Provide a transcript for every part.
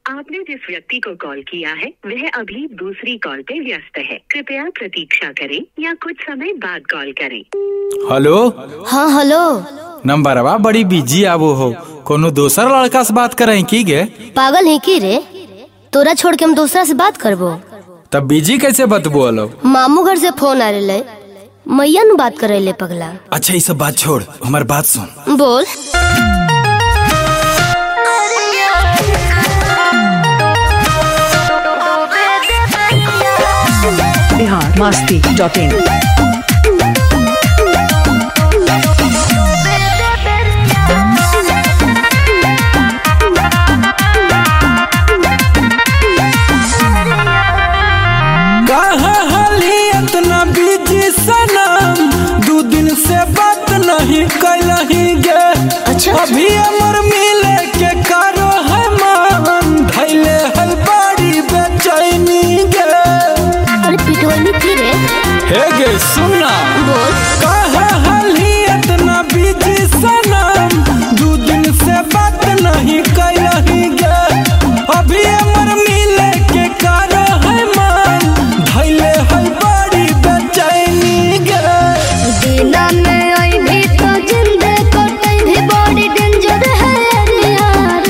आपने जिस व्यक्ति को कॉल किया है वह अभी दूसरी कॉल पे व्यस्त है। कृपया प्रतीक्षा करें या कुछ समय बाद कॉल करें। हेलो। हाँ हेलो। नंबरवा बड़ी बिजी आवो हो, कोनो दूसर लड़का से बात करें की गे? पागल है की रे? तोरा छोड़ के हम दूसरा से बात करबो? तब बिजी कैसे बतबो? लो मामू घर से फोन आ रहे, मैया नु बात करे ले पगला। अच्छा ये सब बात छोड़, हमार बात सुन। बोल। biharmasti.in दू दिन से बात नहीं कैलही गे। अच्छा अभी अमर मिले के करो है मन, धैले है बड़ी बेचैनी गे। अरे पिटवानी की रे? हे गे सुनना। बोल। कहे हली इतना बिजी सनम, दू दिन से बात नहीं कैलही गे। अभी अमर मिले के करो है मन, धैले है बड़ी बेचैनी गे। दीना में आई भी तो जिंदे कटई भी बड़ी डेंजर है यार।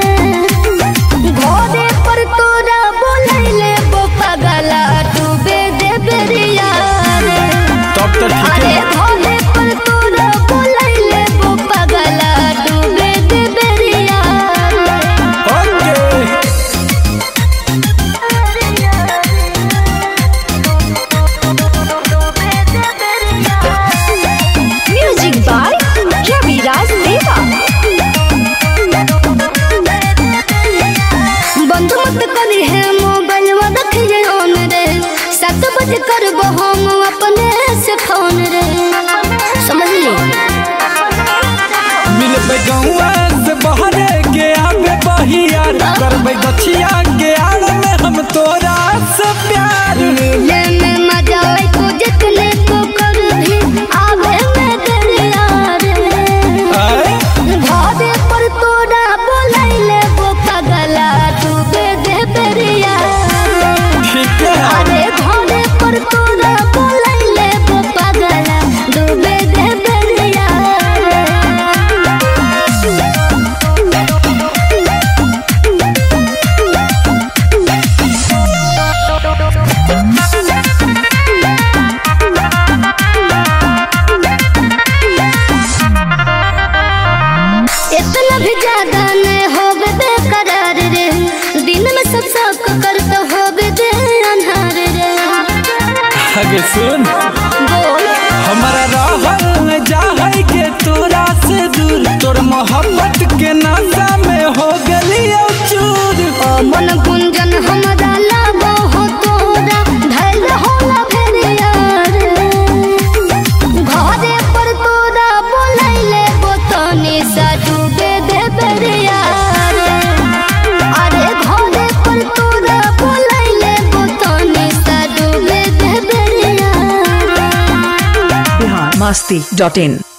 घोड़े पर तोरा बोलैले वो पगला डूबे दे बेरिया रे। तब तो ठीक है। घोड़े पर तोरा बोलैले वो पगला डूबे दे बेरिया रे। म्यूजिक बाय रविराज देवा। बंद मत करी है मोबाइल में रखिए ऑन रे, 7 बजे करबो हम अपने से फोन रे। समझ ली? मिलबे गौआ से बहरे के आबे बहिया, करबे दछिया के आड़ में हम तोरा से प्यार। मिले में मजा आई तो जितने को कर भी आवे में दरिया रे। घोड़े पर तोरा बोलैले वो पगला डूबे दे बेरिया रे। ठीक है। अरे घोड़े पर तोरा बोलैले वो पगला डूबे दे बेरिया रे। इतना भी ज्यादा नहीं होवे बेकरार रे, दिन में सब शौक करते होवे दे अनहार रे। आगे सुन। बोल। हमारा रहल जाहै के तोरा से दूर, तोर मोहब्बत के नशा में हो गली चूर। ओ मन गुंजन हमरा लागो हो तोरा, धैल होला भेरिया रे। घोड़े पर तोरा बोलैले वो तनी सा डूबे दे बेरिया रे। अरे घोड़े पर तोरा बोलैले वो तनी सा डूबे दे बेरिया रे। biharmasti.in